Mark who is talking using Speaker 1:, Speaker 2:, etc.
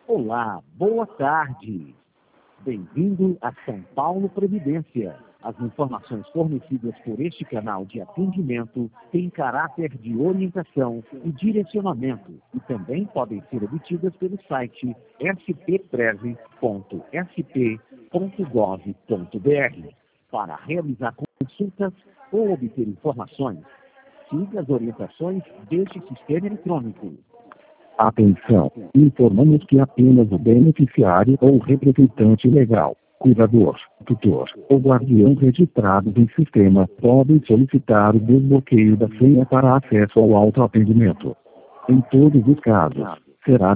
Speaker 1: Olá, boa tarde. Bem-vindo a São Paulo Previdência. As informações fornecidas por este canal de atendimento têm caráter de orientação e direcionamento e também podem ser obtidas pelo site spprev.sp.gov.br. Para realizar consultas ou obter informações, siga as orientações deste sistema eletrônico.
Speaker 2: Atenção! Informamos que apenas o beneficiário ou representante legal, cuidador, tutor ou guardião registrados em sistema podem solicitar o desbloqueio da senha para acesso ao autoatendimento. Em todos os casos, será